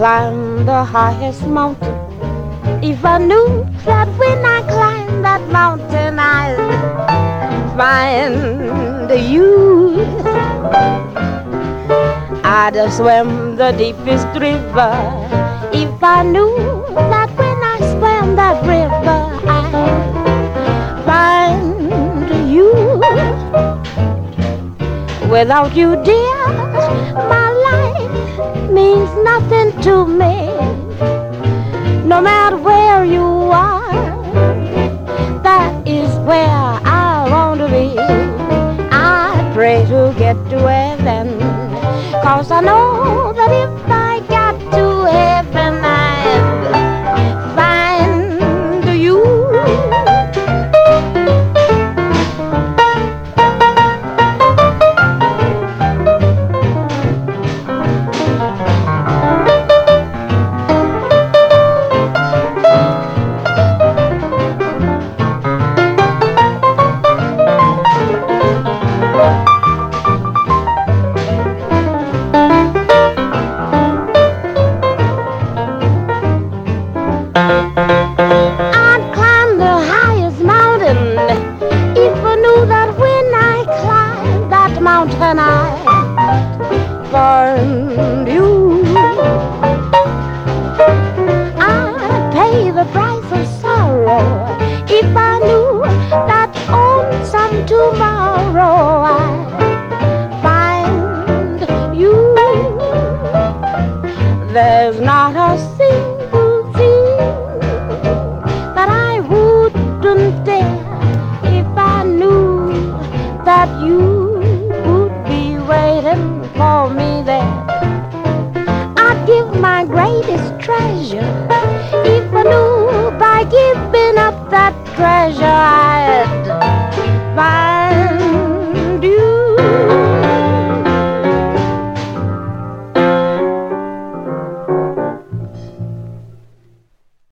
climb the highest mountain, if I knew that when I climb that mountain I'd find you, I'd swim the deepest river. If I knew that when I swam that river I'd find you. Without you, dear, my life means nothing to me. No matter where you are, that is where I want to be. I pray to get to heaven, 'cause I know that if I got to heaven I'd find you. I'd climb the highest mountain if I knew that when I climb that mountain I'd find you. I'd pay the price of sorrow if I knew that on some tomorrow I'd find you. There's not a single thing that I wouldn't dare if I knew that you would be waiting for me there. I'd give my greatest treasure if I knew by giving up that treasure